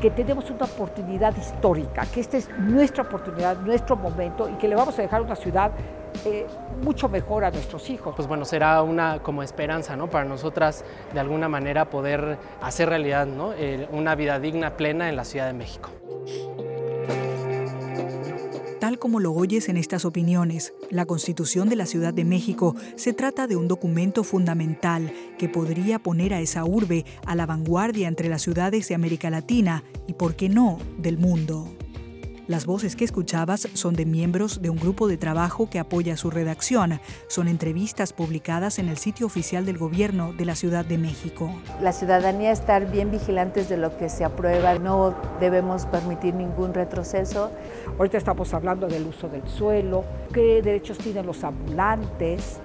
que tenemos una oportunidad histórica, que esta es nuestra oportunidad, nuestro momento y que le vamos a dejar una ciudad mucho mejor a nuestros hijos. Pues bueno, será una como esperanza, ¿no? Para nosotras de alguna manera poder hacer realidad, ¿no? Una vida digna, plena en la Ciudad de México. Tal como lo oyes en estas opiniones, la Constitución de la Ciudad de México se trata de un documento fundamental que podría poner a esa urbe a la vanguardia entre las ciudades de América Latina y, por qué no, del mundo. Las voces que escuchabas son de miembros de un grupo de trabajo que apoya su redacción. Son entrevistas publicadas en el sitio oficial del Gobierno de la Ciudad de México. La ciudadanía estar bien vigilantes de lo que se aprueba. No debemos permitir ningún retroceso. Ahorita estamos hablando del uso del suelo, qué derechos tienen los ambulantes.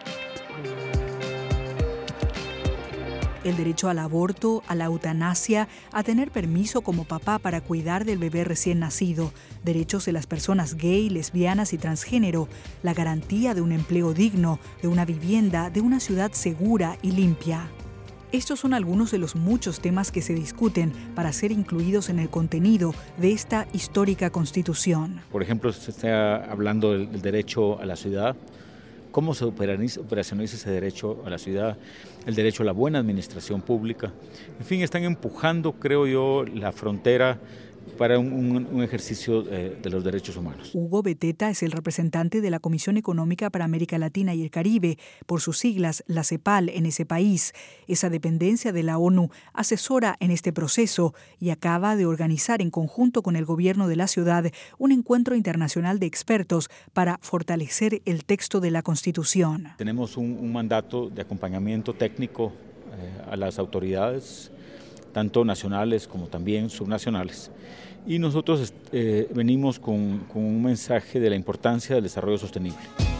El derecho al aborto, a la eutanasia, a tener permiso como papá para cuidar del bebé recién nacido, derechos de las personas gay, lesbianas y transgénero, la garantía de un empleo digno, de una vivienda, de una ciudad segura y limpia. Estos son algunos de los muchos temas que se discuten para ser incluidos en el contenido de esta histórica Constitución. Por ejemplo, se está hablando del derecho a la ciudad. ¿Cómo se operacionaliza ese derecho a la ciudad? El derecho a la buena administración pública. En fin, están empujando, creo yo, la frontera para un ejercicio de los derechos humanos. Hugo Beteta es el representante de la Comisión Económica para América Latina y el Caribe, por sus siglas, la CEPAL, en ese país. Esa dependencia de la ONU asesora en este proceso y acaba de organizar en conjunto con el gobierno de la ciudad un encuentro internacional de expertos para fortalecer el texto de la Constitución. Tenemos un mandato de acompañamiento técnico a las autoridades, tanto nacionales como también subnacionales. Y nosotros venimos con un mensaje de la importancia del desarrollo sostenible.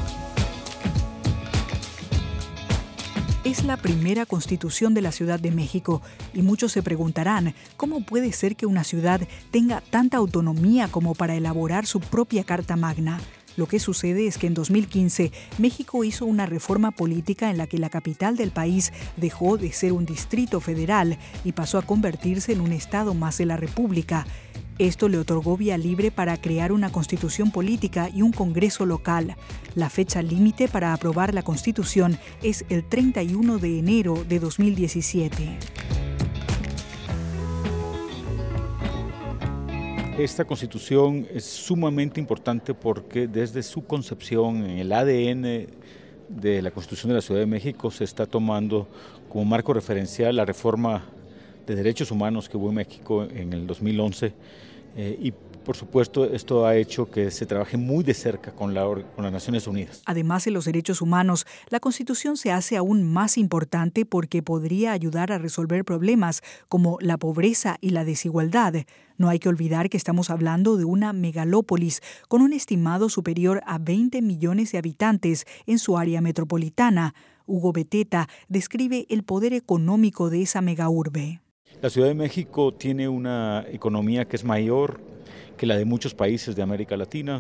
Es la primera Constitución de la Ciudad de México y muchos se preguntarán cómo puede ser que una ciudad tenga tanta autonomía como para elaborar su propia Carta Magna. Lo que sucede es que en 2015 México hizo una reforma política en la que la capital del país dejó de ser un distrito federal y pasó a convertirse en un estado más de la República. Esto le otorgó vía libre para crear una constitución política y un congreso local. La fecha límite para aprobar la constitución es el 31 de enero de 2017. Esta constitución es sumamente importante porque desde su concepción en el ADN de la Constitución de la Ciudad de México se está tomando como marco referencial la reforma de derechos humanos que hubo en México en el 2011 y por supuesto esto ha hecho que se trabaje muy de cerca con las Naciones Unidas. Además de los derechos humanos, la Constitución se hace aún más importante porque podría ayudar a resolver problemas como la pobreza y la desigualdad. No hay que olvidar que estamos hablando de una megalópolis con un estimado superior a 20 millones de habitantes en su área metropolitana. Hugo Beteta describe el poder económico de esa megaurbe. La Ciudad de México tiene una economía que es mayor que la de muchos países de América Latina.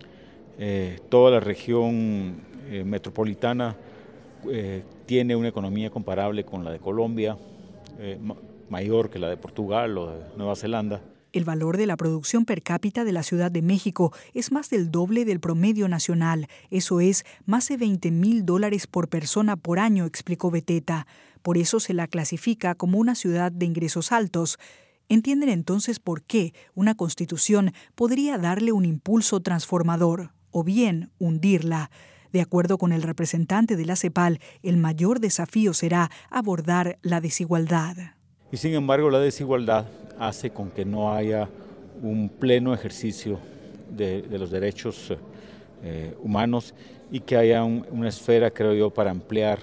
Toda la región metropolitana tiene una economía comparable con la de Colombia, mayor que la de Portugal o de Nueva Zelanda. El valor de la producción per cápita de la Ciudad de México es más del doble del promedio nacional. Eso es más de $20,000 por persona por año, explicó Beteta. Por eso se la clasifica como una ciudad de ingresos altos. ¿Entienden entonces por qué una constitución podría darle un impulso transformador o bien hundirla? De acuerdo con el representante de la CEPAL, el mayor desafío será abordar la desigualdad. Y sin embargo, la desigualdad hace con que no haya un pleno ejercicio de los derechos humanos y que haya una esfera, creo yo, para ampliar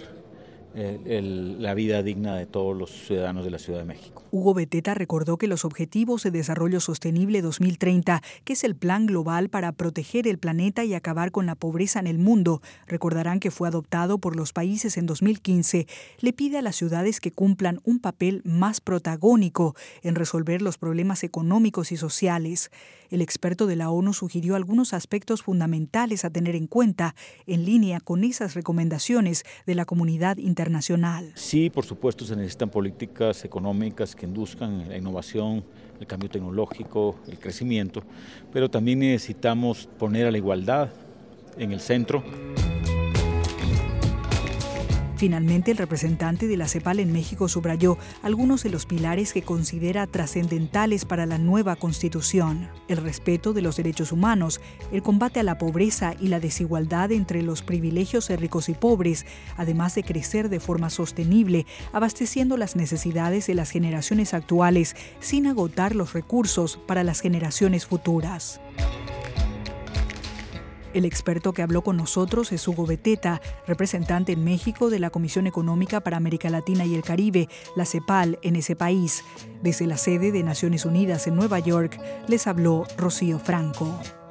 la vida digna de todos los ciudadanos de la Ciudad de México. Hugo Beteta recordó que los Objetivos de Desarrollo Sostenible 2030, que es el plan global para proteger el planeta y acabar con la pobreza en el mundo, recordarán que fue adoptado por los países en 2015, le pide a las ciudades que cumplan un papel más protagónico en resolver los problemas económicos y sociales. El experto de la ONU sugirió algunos aspectos fundamentales a tener en cuenta en línea con esas recomendaciones de la comunidad internacional. Sí, por supuesto, se necesitan políticas económicas que induzcan la innovación, el cambio tecnológico, el crecimiento, pero también necesitamos poner a la igualdad en el centro. Finalmente, el representante de la CEPAL en México subrayó algunos de los pilares que considera trascendentales para la nueva Constitución: el respeto de los derechos humanos, el combate a la pobreza y la desigualdad entre los privilegios de ricos y pobres, además de crecer de forma sostenible, abasteciendo las necesidades de las generaciones actuales sin agotar los recursos para las generaciones futuras. El experto que habló con nosotros es Hugo Beteta, representante en México de la Comisión Económica para América Latina y el Caribe, la CEPAL, en ese país. Desde la sede de Naciones Unidas en Nueva York, les habló Rocío Franco.